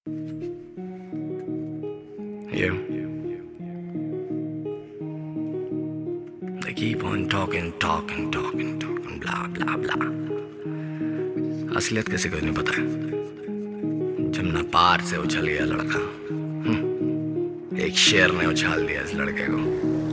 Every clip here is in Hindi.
Yeah. They keep on talking, blah blah blah. असलियत किसी को नहीं पता है। जमुना पार से उछल गया लड़का, एक शेर ने उछाल दिया इस लड़के को।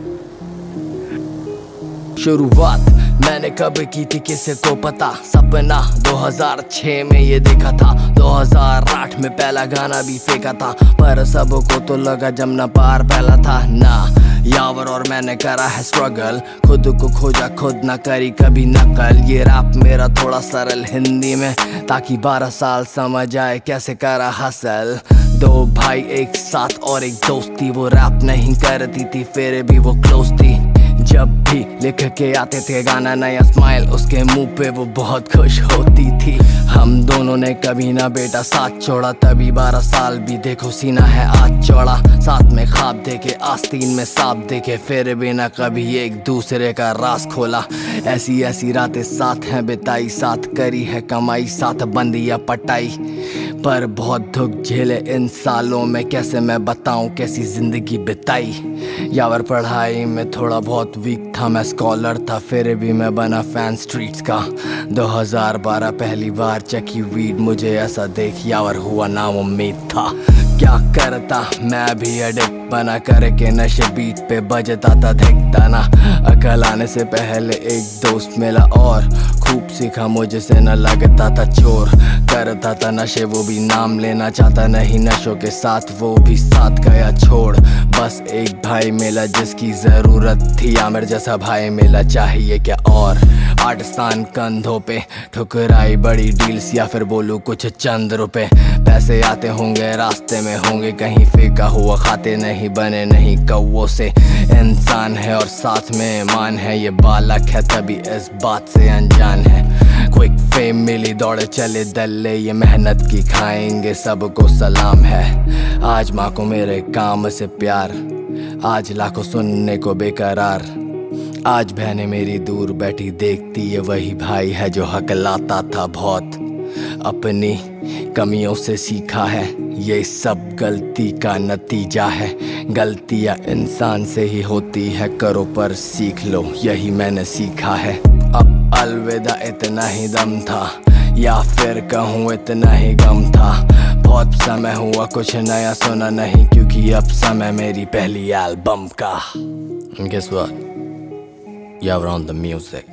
शुरुआत मैंने कब की थी किसे को पता, सपना 2006 में ये देखा था, 2008 में पहला गाना भी फेंका था, पर सबको तो लगा जमुना पार पहला था ना। यावर और मैंने करा है स्ट्रगल, खुद को खोजा खुद ना करी कभी नकल। ये रैप मेरा थोड़ा सरल हिंदी में, ताकि 12 साल समझ आए कैसे करा हसल। दो भाई एक साथ और एक दोस्ती, वो रैप नहीं करती थी फिर भी वो क्लोज थी। जब भी लिख के आते थे गाना नया स्माइल उसके मुंह पे, वो बहुत खुश होती थी। हम दोनों ने कभी ना बेटा साथ छोड़ा, तभी 12 साल भी देखो सीना है आज चौड़ा। साथ में ख्वाब देखे आस्तीन में सांप देखे, फिर भी ना कभी एक दूसरे का राज खोला। ऐसी ऐसी रातें साथ हैं बिताई, साथ करी है कमाई, साथ बंदी या पटाई, पर बहुत दुख झेले इन सालों में, कैसे मैं बताऊं कैसी जिंदगी बिताई। यावर पढ़ाई में थोड़ा बहुत वीक था, मैं स्कॉलर था फिर भी मैं बना फैन स्ट्रीट्स का। 2012 पहली बार चकी वीड, मुझे ऐसा देख यावर हुआ नाउम्मीद था। क्या करता मैं भी एडिक्ट बना करके नशे, बीट पे बजता था धिकता ना। अकल आने से पहले एक दोस्त मिला और खूब सीखा मुझसे, न लगता था चोर। करता था नशे वो भी नाम लेना चाहता नहीं, नशों के साथ वो भी साथ गया छोड़। बस एक भाई मिला जिसकी जरूरत थी, आमिर जैसा भाई मिला चाहिए क्या और। आर्टिस्तान कंधों पे ठुकराई बड़ी डील्स, या फिर बोलूं कुछ चंद रुपए। पैसे आते होंगे रास्ते में होंगे कहीं फेंका हुआ, खाते नहीं बने नहीं कौवों से। इंसान है और साथ में ईमान है, ये बालक है तभी इस बात से अनजान है। क्विक फेम मिली दौड़े चले दल्ले, ये मेहनत की खाएंगे सबको सलाम है। आज माँ को मेरे काम से प्यार, आज लाखों सुनने को बेकरार। आज बहनें मेरी दूर बैठी देखती, ये वही भाई है जो हकलाता था बहुत। अपनी कमियों से सीखा है, ये सब गलती का नतीजा है। गलतियां इंसान से ही होती है, करो पर सीख लो, यही मैंने सीखा है। अब अलविदा इतना ही दम था, या फिर कहूँ इतना ही गम था। बहुत समय हुआ कुछ नया सुना नहीं, क्योंकि अब समय मेरी पहली एल्बम का। And guess what? You're on the music.